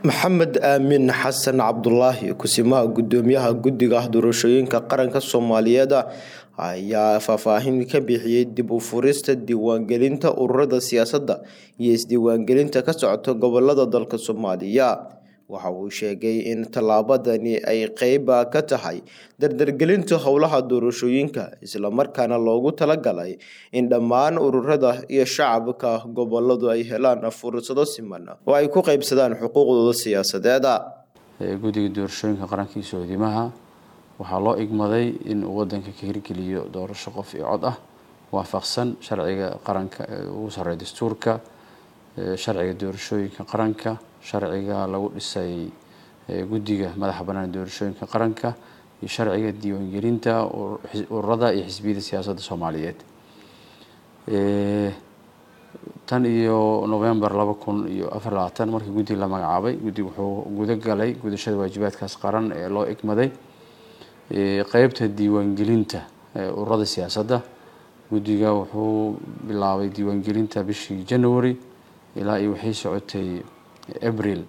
Maxamed Aamin Xasan Cabdullaahi kusimaha gudoomiyaha guddiga doorashooyinka qaranka Soomaaliyeed ayaa faahfaahin ka bixiyay dib u furista diiwaangelinta ururada siyaasadda iyo isdiiwaangelinta ka socota gobolada dalka Soomaaliya. Waxa uu sheegay in tallaabadani ay qayb ka tahay dardargelinta howlaha doorashooyinka isla markaana loogu talagalay in dhammaan ururada iyo shacabka goboladu ay helaan fursado siman oo ay ku qaybsadaan xuquuqdooda siyaasadeed. Guddiga doorashooyinka qaranka iyo soodimaha waxaa loo igmaday in uu wadanka ka hirgeliyo doorasho qof iyo cod ah waafaqsan sharciga qaranka ugu sareeya dastuurka, sharciga doorashooyinka qaranka, sharciga lagu dhisay guddiga madaxa bannaan doorashooyinka qaranka iyo sharciga diiwaangelinta ururada iyo xisbiyada siyaasadda Soomaaliyeed. Tan iyo November 2024 markii guddiga la magacaabay, guddigu wuxuu guda galay gudashada waajibaadkaas qaran ee loo igmaday qaybta diiwaangelinta ururada siyaasadda. Guddiga wuxuu bilaabay diiwaangelinta bishii January ilaa iyo waxay socotay April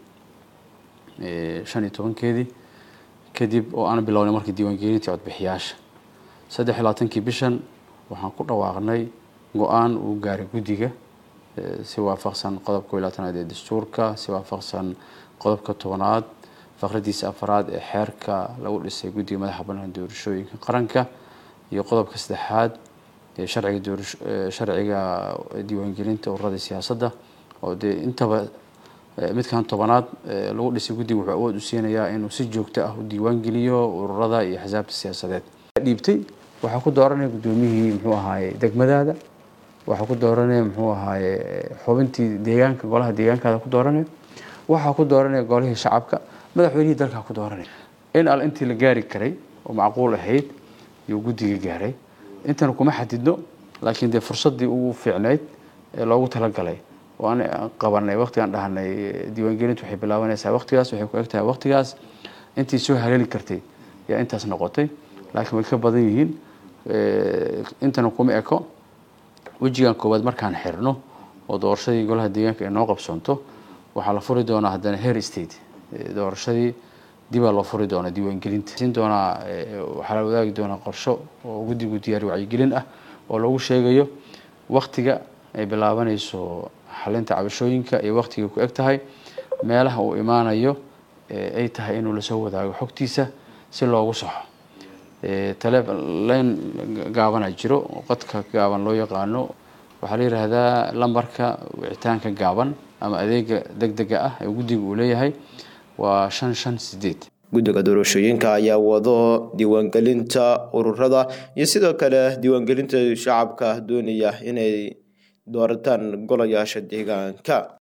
15 kadib oo aan bilownay markii diiwaangelinta codbixiyaasha 23 bishan waxaan ku dhawaaqnay go'aan uu gaaray guddiga si waafaqsan qodobka 12 ee dastuurka, si waafaqsan qodobka 10 faqradiisa 4 ee xeerka lagu dhisay guddiga madaxa bannaan doorashooyinka qaranka iyo qodobka 3 ee sharciga diiwaangelinta ururada siyaasadda oo intaba midkan 10aad lagu dhisay guddiga wuxuu awood u siinayaa inuu si joogto ah u diiwaangeliyo ururada iyo axsaabta siyaasadeed. Dhiibtay waxa ku dooranay gudoomiyihii muxuu ahaayay degmadaada, waxa ku dooranay muxuu ahaayay xubintii deegaanka golaha deegaanka ku dooranay, waxa ku dooranay golihii shacabka, madaxweynihii dalka ku dooranay. In al intii la gaari karay oo macquul ahayd iyo guddiga gaaray intan kuma xadidno, laakiin de fursadii ugu fiicneyd ee loogu talagalay oo aan qabanay waqtigan dhahnay diiwaangelintu waxay bilaabanaysaa waqtigaas, waxay ku egtahay waqtigaas intii soo haleeli kartay yaa intaas noqotay, laakiin way ka badan yihiin. Intan kuma eko wajigan koowaad markaan xirno oo doorashadii golaha deegaanka ay noo qabsanto waxaa la furi doonaa haddana heer state doorashadii dib loo furi doonaa diiwaangelinta siin doonaa waxaa la wadaagi doonaa qorsho oo guddigu diyaar wacyigelin ah oo lagu sheegayo waqtiga ay bilaabanayso xalinta cabashooyinka iyo waqtiga ku egtahay meelaha uu imaanayo ay tahay inuu la soo wadaago xogtiisa si loogu saxo. Telephone gaaban jiro qadka gaaban loo yaqaano waxaa la yiraahdaa lambarka wicitaanka gaaban ama adeega degdega ah ee guddigu uu leeyahay waa 558. Guddiga doorashooyinka ayaa wado diiwaangelinta ururada iyo sidoo kale diiwaangelinta shacabka doonaya inay doortaan golayaasha deegaanka.